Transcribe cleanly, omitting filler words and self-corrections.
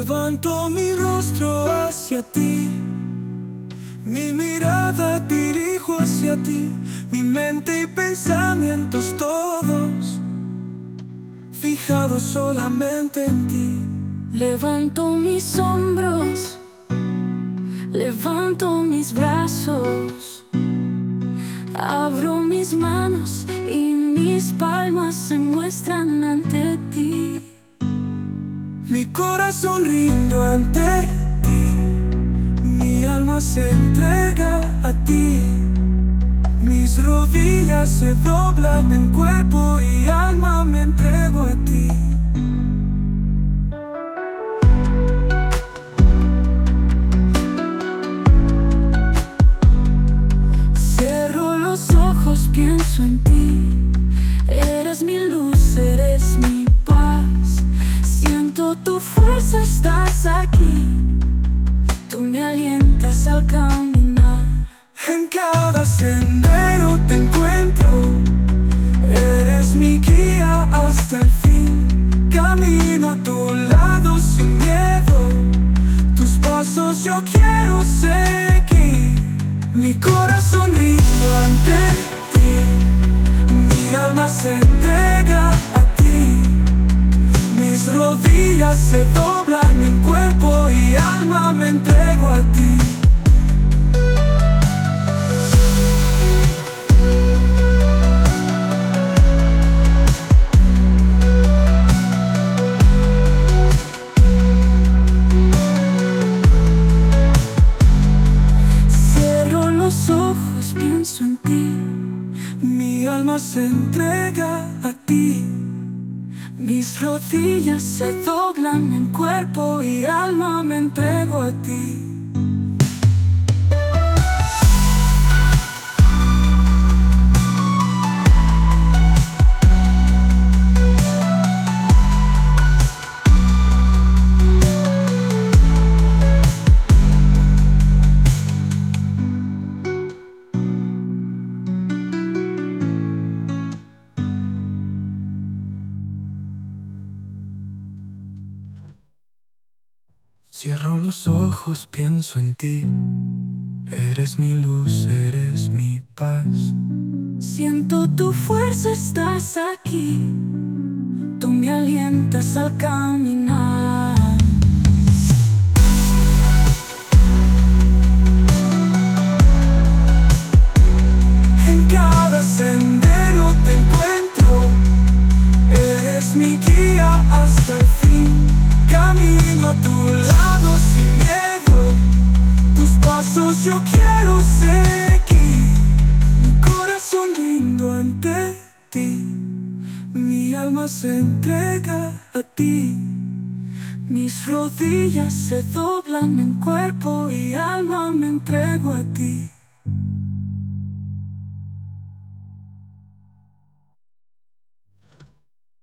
Levanto mi rostro hacia ti, mi mirada dirijo hacia ti, mi mente y pensamientos todos fijados solamente en ti. Levanto mis hombros, levanto mis brazos, abro mis manos y mis palmas se muestran ante ti. Mi corazón rinde ante ti, mi alma se entrega a ti. Mis rodillas se doblan en cuerpo y alma, me entrego a ti. Cierro los ojos, pienso en ti. Eres mi luz, eres mi paz. Siento tu fuerza, estás aquí. Tú me alientas al caminar. En cada sendero te encuentro, eres mi guía hasta el fin. Camino a tu lado sin miedo, tus pasos yo quiero seguir. Mi corazón rinde ante ti, mi alma se entrega a ti. Mis rodillas se doblan en cuerpo y alma, me entrego a ti. Pienso en ti, mi alma se entrega a ti. mis rodillas se doblan en cuerpo y alma, me entrego a ti. Cierro los ojos, pienso en ti. Eres mi luz, eres mi paz. Siento tu fuerza, estás aquí. Tú me alientas al caminar. En cada sendero te encuentro, eres mi guía hasta el fin. Camino a tu lado sin miedo, tus pasos yo quiero seguir. Mi corazón rindo ante ti, mi alma se entrega a ti. Mis rodillas se doblan en cuerpo y alma, me entrego a ti.